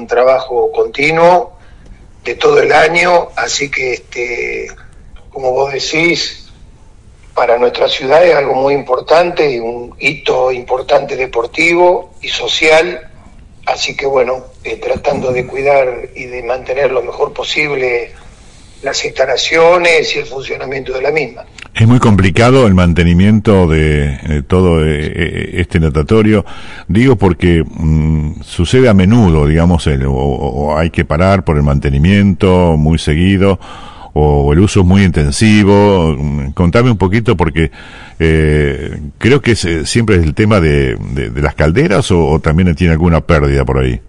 trabajo continuo de todo el año, así que como vos decís, para nuestra ciudad es algo muy importante y un hito importante deportivo y social, así que bueno, tratando de cuidar y de mantener lo mejor posible las instalaciones y el funcionamiento de la misma. Es muy complicado el mantenimiento de todo este natatorio, digo porque sucede a menudo, digamos, o hay que parar por el mantenimiento muy seguido, o el uso es muy intensivo. Contame un poquito porque creo que siempre es el tema de las calderas, o también tiene alguna pérdida por ahí.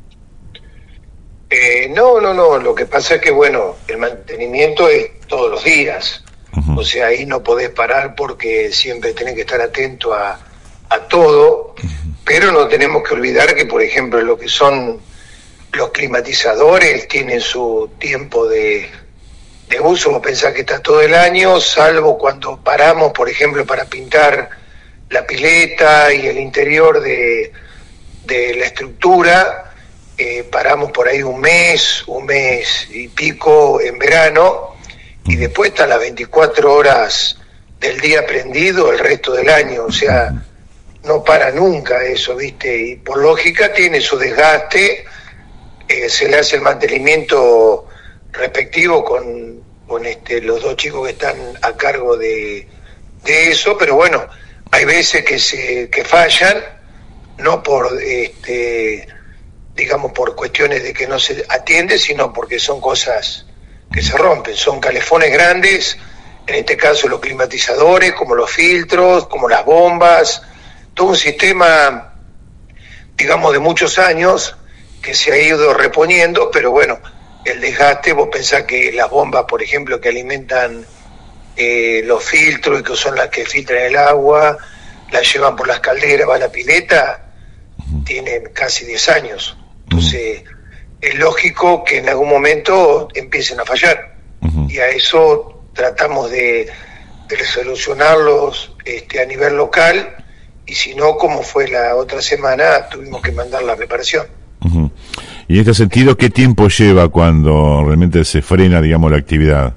No, lo que pasa es que bueno, el mantenimiento es todos los días. O sea, ahí no podés parar porque siempre tenés que estar atento a todo, pero no tenemos que olvidar que, por ejemplo, lo que son los climatizadores tienen su tiempo de uso. Vos pensás que está todo el año, salvo cuando paramos, por ejemplo, para pintar la pileta y el interior de la estructura, paramos por ahí un mes y pico en verano, y después están las 24 horas del día prendido el resto del año. O sea, no para nunca eso, ¿viste? Y por lógica tiene su desgaste, se le hace el mantenimiento respectivo con los dos chicos que están a cargo de eso, pero bueno, hay veces que fallan, no por digamos por cuestiones de que no se atiende, sino porque son cosas que se rompen, son calefones grandes, en este caso los climatizadores, como los filtros, como las bombas, todo un sistema, digamos, de muchos años que se ha ido reponiendo, pero bueno, el desgaste, vos pensás que las bombas, por ejemplo, que alimentan los filtros y que son las que filtran el agua, las llevan por las calderas, va a la pileta, tienen casi 10 años. Entonces, es lógico que en algún momento empiecen a fallar. Y a eso tratamos de solucionarlos a nivel local, y si no, como fue la otra semana, tuvimos que mandar la reparación. Y en este sentido, ¿qué tiempo lleva cuando realmente se frena, digamos, la actividad?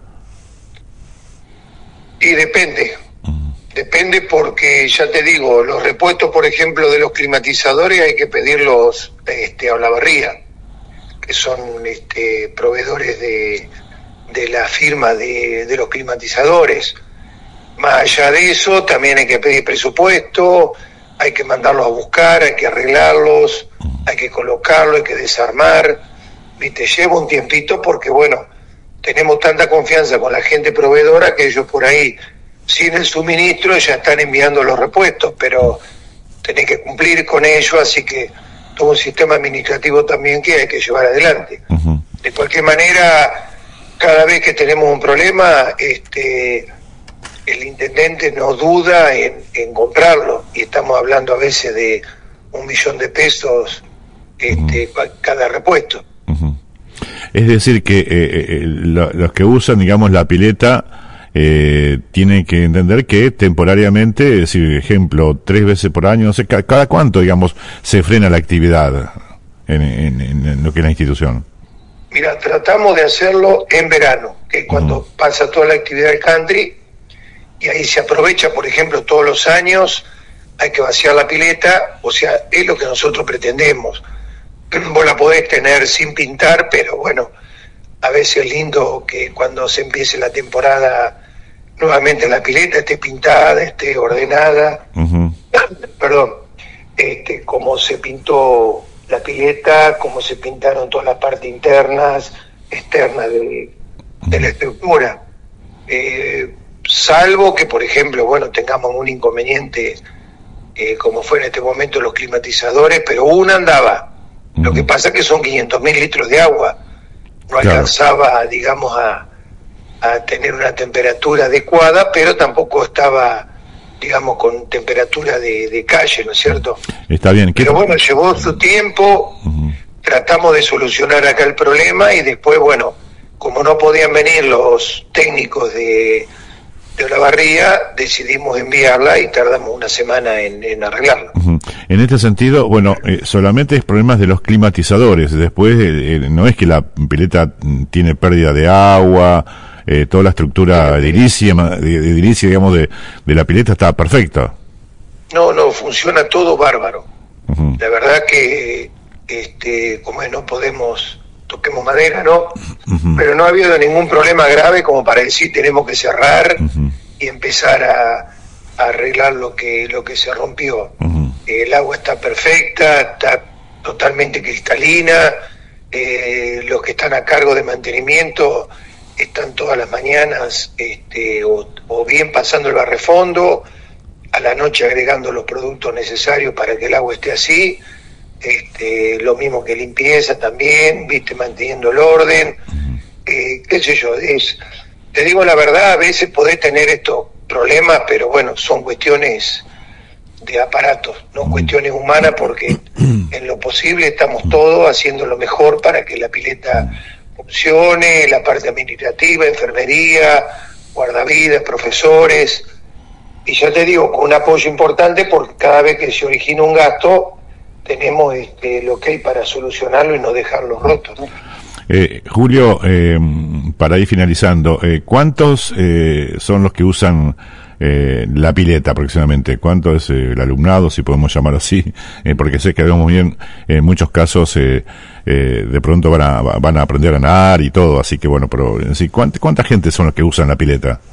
Y depende. Depende porque, ya te digo, los repuestos, por ejemplo, de los climatizadores hay que pedirlos a Olavarría, que son proveedores de la firma de los climatizadores. Más allá de eso, también hay que pedir presupuesto, hay que mandarlos a buscar, hay que arreglarlos, hay que colocarlos, hay que desarmar, ¿viste? Lleva un tiempito porque, bueno, tenemos tanta confianza con la gente proveedora que ellos por ahí, sin el suministro, ya están enviando los repuestos, pero tenés que cumplir con ello, así que todo un sistema administrativo también que hay que llevar adelante. De cualquier manera, cada vez que tenemos un problema, el intendente no duda en comprarlo, y estamos hablando a veces de 1 millón de pesos cada repuesto. Es decir que los que usan, digamos, la pileta tienen que entender que temporariamente, es decir, ejemplo, 3 veces por año, no sé, cada cuánto, digamos, se frena la actividad en lo que es la institución. Mira, tratamos de hacerlo en verano, que es cuando pasa toda la actividad del country, y ahí se aprovecha, por ejemplo, todos los años hay que vaciar la pileta, o sea, es lo que nosotros pretendemos. Vos la podés tener sin pintar, pero bueno, a veces es lindo que cuando se empiece la temporada nuevamente la pileta esté pintada, esté ordenada. Perdón, como se pintó la pileta, como se pintaron todas las partes internas, externas de la estructura. Salvo que, por ejemplo, bueno, tengamos un inconveniente, como fue en este momento los climatizadores, pero una andaba. Lo que pasa es que son 500.000 litros de agua. No alcanzaba, digamos, a tener una temperatura adecuada, pero tampoco estaba, digamos, con temperatura de calle, ¿no es cierto? Está bien. Pero bueno, llevó su tiempo, tratamos de solucionar acá el problema, y después, bueno, como no podían venir los técnicos de de Olavarría, decidimos enviarla y tardamos una semana en arreglarla. En este sentido, bueno, solamente es problemas de los climatizadores. Después, no es que la pileta tiene pérdida de agua, toda la estructura edilicia, digamos, de la pileta está perfecta. No, funciona todo bárbaro. La verdad que, como no podemos, toquemos madera, ¿no? Pero no ha habido ningún problema grave como para decir tenemos que cerrar y empezar a arreglar lo que se rompió. El agua está perfecta, está totalmente cristalina, los que están a cargo de mantenimiento están todas las mañanas o bien pasando el barrefondo, a la noche agregando los productos necesarios para que el agua esté así, lo mismo que limpieza también, manteniendo el orden, qué sé yo, te digo la verdad, a veces podés tener estos problemas, pero bueno, son cuestiones de aparatos, no cuestiones humanas, porque en lo posible estamos todos haciendo lo mejor para que la pileta funcione, la parte administrativa, enfermería, guardavidas, profesores, y ya te digo, con un apoyo importante, porque cada vez que se origina un gasto, tenemos lo que hay para solucionarlo y no dejarlo rotos, ¿no? Julio, para ir finalizando, ¿cuántos son los que usan la pileta aproximadamente? ¿Cuánto es el alumnado, si podemos llamar así? Porque sé que vemos bien, en muchos casos de pronto van a aprender a nadar y todo, así que bueno, pero sí, ¿cuánta gente son los que usan la pileta?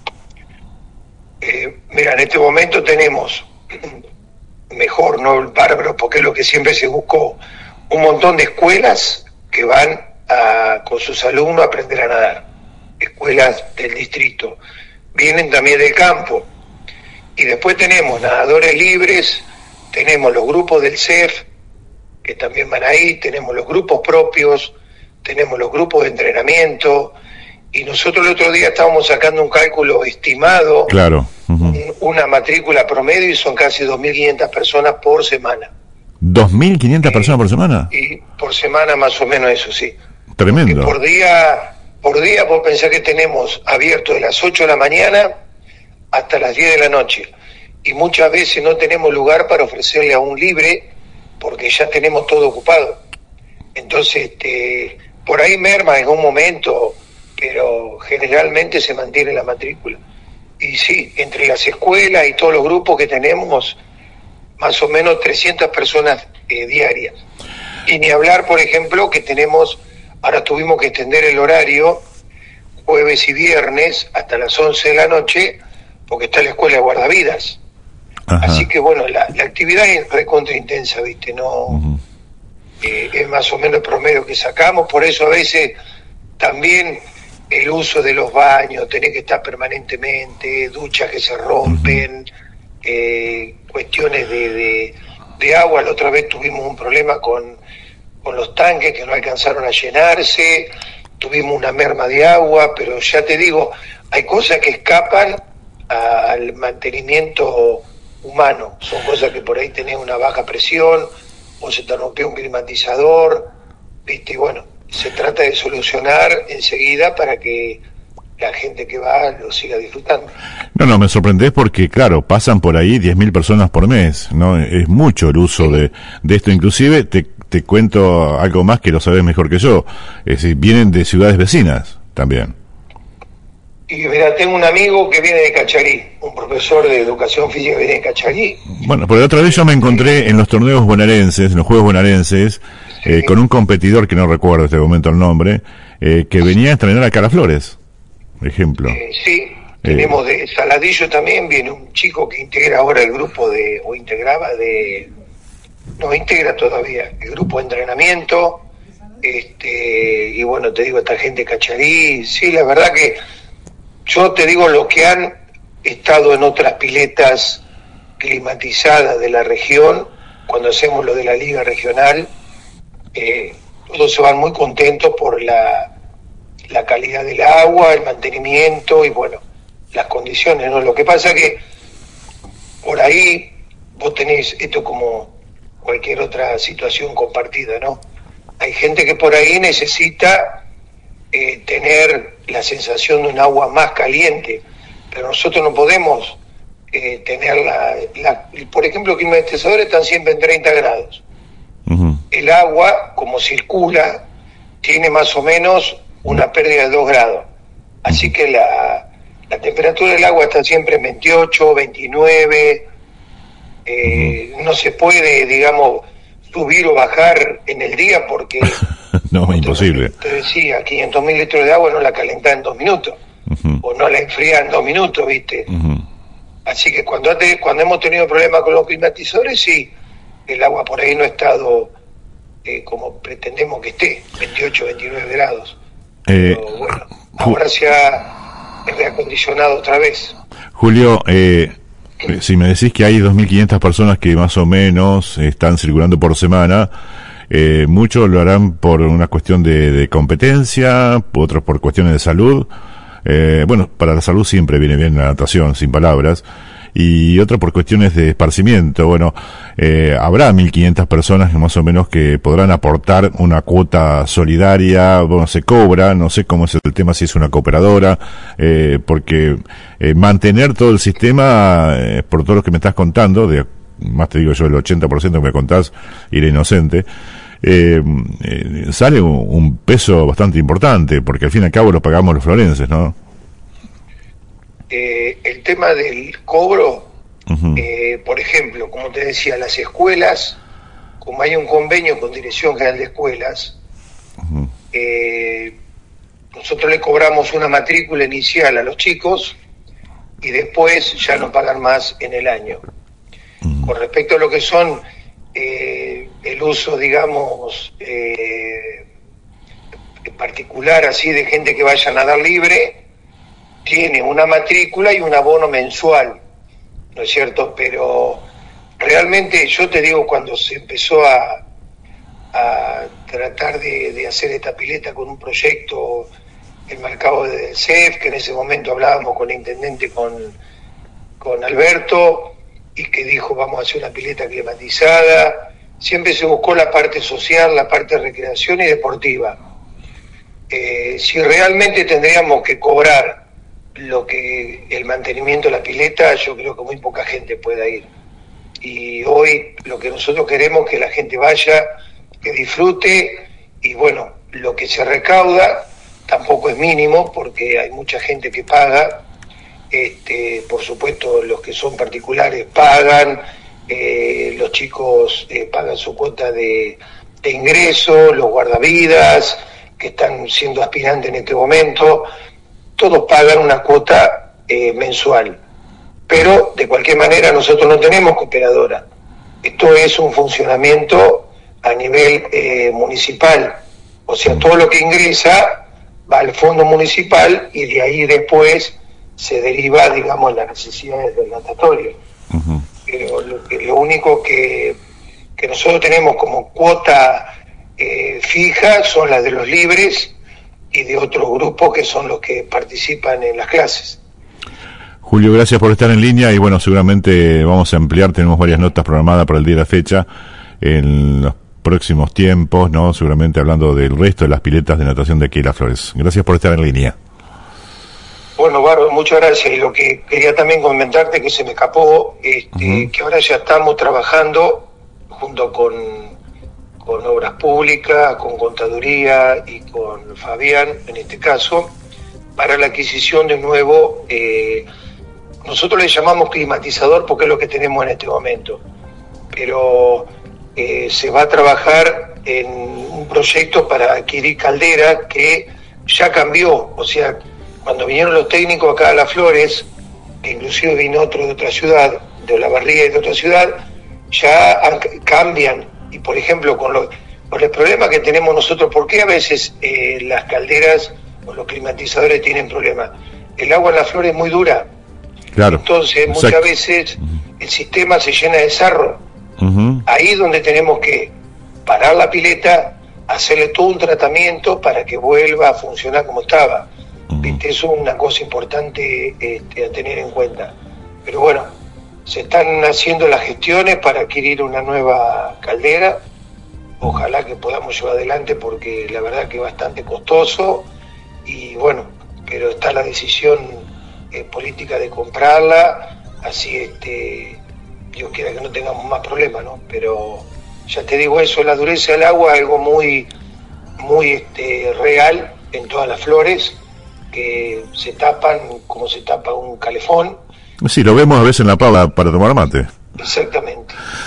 Mira, en este momento tenemos, mejor, no el bárbaro, porque es lo que siempre se buscó, un montón de escuelas que van con sus alumnos a aprender a nadar, escuelas del distrito, vienen también del campo, y después tenemos nadadores libres, tenemos los grupos del CEF, que también van ahí, tenemos los grupos propios, tenemos los grupos de entrenamiento, y nosotros el otro día estábamos sacando un cálculo estimado, claro, una matrícula promedio, y son casi 2.500 personas por semana. ¿2.500 personas por semana? Y por semana más o menos, eso sí. Tremendo. Por día vos pensás que tenemos abierto de las 8 de la mañana hasta las 10 de la noche, y muchas veces no tenemos lugar para ofrecerle a un libre porque ya tenemos todo ocupado. Entonces, por ahí merma en un momento, pero generalmente se mantiene la matrícula. Y sí, entre las escuelas y todos los grupos que tenemos, más o menos 300 personas diarias. Y ni hablar, por ejemplo, que tenemos, ahora tuvimos que extender el horario jueves y viernes hasta las 11 de la noche, porque está la escuela de guardavidas. Ajá. Así que bueno, la actividad es recontra intensa, ¿viste? No, es más o menos el promedio que sacamos, por eso a veces también el uso de los baños, tener que estar permanentemente, duchas que se rompen, cuestiones de agua. La otra vez tuvimos un problema con los tanques que no alcanzaron a llenarse, tuvimos una merma de agua, pero ya te digo, hay cosas que escapan al mantenimiento humano, son cosas que por ahí tenés una baja presión, o se te rompió un climatizador, ¿viste? Y bueno, se trata de solucionar enseguida para que la gente que va lo siga disfrutando. No, me sorprendés porque, claro, pasan por ahí 10.000 personas por mes, ¿no? Es mucho el uso de esto. Inclusive, te cuento algo más que lo sabés mejor que yo. Es decir, vienen de ciudades vecinas también. Y mira, tengo un amigo que viene de Cacharí, un profesor de educación física que viene de Cacharí. Bueno, por la otra vez yo me encontré en los torneos bonaerenses, en los Juegos bonaerenses, con un competidor que no recuerdo en este momento el nombre, que venía a entrenar a Caraflores, por ejemplo. Sí, tenemos de Saladillo también, viene un chico que integra ahora el grupo integra todavía el grupo de entrenamiento, y bueno, te digo, esta gente de Cacharí, sí, la verdad que yo te digo, los que han estado en otras piletas climatizadas de la región, cuando hacemos lo de la liga regional, todos se van muy contentos por la calidad del agua, el mantenimiento y bueno, las condiciones, ¿no? Lo que pasa que por ahí vos tenés esto como cualquier otra situación compartida, ¿no? Hay gente que por ahí necesita tener la sensación de un agua más caliente, pero nosotros no podemos tener por ejemplo, los climatizadores están siempre en 30 grados. El agua, como circula, tiene más o menos una pérdida de 2 grados. Así que la temperatura del agua está siempre en 28, 29. No se puede, digamos, subir o bajar en el día porque... No, es imposible. Te decía, 500.000 litros de agua no la calentás en 2 minutos. O no la enfrías en 2 minutos, ¿viste? Así que cuando hemos tenido problemas con los climatizadores, sí, el agua por ahí no ha estado como pretendemos que esté, 28, 29 grados. Pero bueno, ahora se ha reacondicionado otra vez. Julio, si me decís que hay 2.500 personas que más o menos están circulando por semana, muchos lo harán por una cuestión de competencia, otros por cuestiones de salud. Bueno, para la salud siempre viene bien la natación, sin palabras, y otro por cuestiones de esparcimiento. Bueno, habrá 1.500 personas que más o menos que podrán aportar una cuota solidaria. Bueno, se cobra, no sé cómo es el tema, si es una cooperadora, porque mantener todo el sistema, por todo lo que me estás contando, más te digo yo, el 80% que me contás, iré inocente, sale un peso bastante importante, porque al fin y al cabo lo pagamos los florenses, ¿no? El tema del cobro, por ejemplo, como te decía, las escuelas, como hay un convenio con Dirección General de Escuelas, nosotros le cobramos una matrícula inicial a los chicos y después ya no pagan más en el año. Con respecto a lo que son el uso, digamos, particular, así, de gente que vaya a nadar libre, tiene una matrícula y un abono mensual, ¿no es cierto? Pero realmente yo te digo, cuando se empezó a tratar de hacer esta pileta con un proyecto enmarcado del CEF, que en ese momento hablábamos con el intendente, con Alberto, y que dijo vamos a hacer una pileta climatizada, siempre se buscó la parte social, la parte de recreación y deportiva. Si realmente tendríamos que cobrar lo que el mantenimiento de la pileta, yo creo que muy poca gente pueda ir. Y hoy lo que nosotros queremos es que la gente vaya, que disfrute, y bueno, lo que se recauda tampoco es mínimo, porque hay mucha gente que paga. Por supuesto, los que son particulares pagan, los chicos pagan su cuota de ingreso, los guardavidas que están siendo aspirantes en este momento, todos pagan una cuota mensual. Pero de cualquier manera nosotros no tenemos cooperadora. Esto es un funcionamiento a nivel municipal. O sea, todo lo que ingresa va al fondo municipal y de ahí después se deriva, digamos, las necesidades del natatorio. Pero lo único que nosotros tenemos como cuota fija son las de los libres y de otros grupos que son los que participan en las clases. Julio, gracias por estar en línea y bueno, seguramente vamos a ampliar, tenemos varias notas programadas para el día de la fecha en los próximos tiempos, ¿no? Seguramente hablando del resto de las piletas de natación de aquí de Las Flores. Gracias por estar en línea. Bueno, Bárbaro, muchas gracias. Y lo que quería también comentarte, que se me escapó, que ahora ya estamos trabajando junto con Obras Públicas, con Contaduría y con Fabián, en este caso, para la adquisición de un nuevo, nosotros le llamamos climatizador porque es lo que tenemos en este momento, pero se va a trabajar en un proyecto para adquirir caldera que ya cambió. O sea, cuando vinieron los técnicos acá a Las Flores, que inclusive vino otro de otra ciudad, de Olavarría y de otra ciudad, ya cambian. Y por ejemplo, con el problema que tenemos nosotros, ¿por qué a veces las calderas o los climatizadores tienen problemas? El agua en Las Flores es muy dura. Claro. Entonces, muchas veces el sistema se llena de sarro. Ahí es donde tenemos que parar la pileta, hacerle todo un tratamiento para que vuelva a funcionar como estaba. ¿Viste? Eso es una cosa importante a tener en cuenta. Pero bueno, se están haciendo las gestiones para adquirir una nueva caldera. Ojalá que podamos llevar adelante, porque la verdad que es bastante costoso. Y bueno, pero está la decisión política de comprarla, así Dios quiera que no tengamos más problemas, ¿no? Pero ya te digo eso, la dureza del agua es algo muy real en todas las flores, que se tapan como se tapa un calefón. Sí, lo vemos a veces en la pava para tomar mate. Exactamente.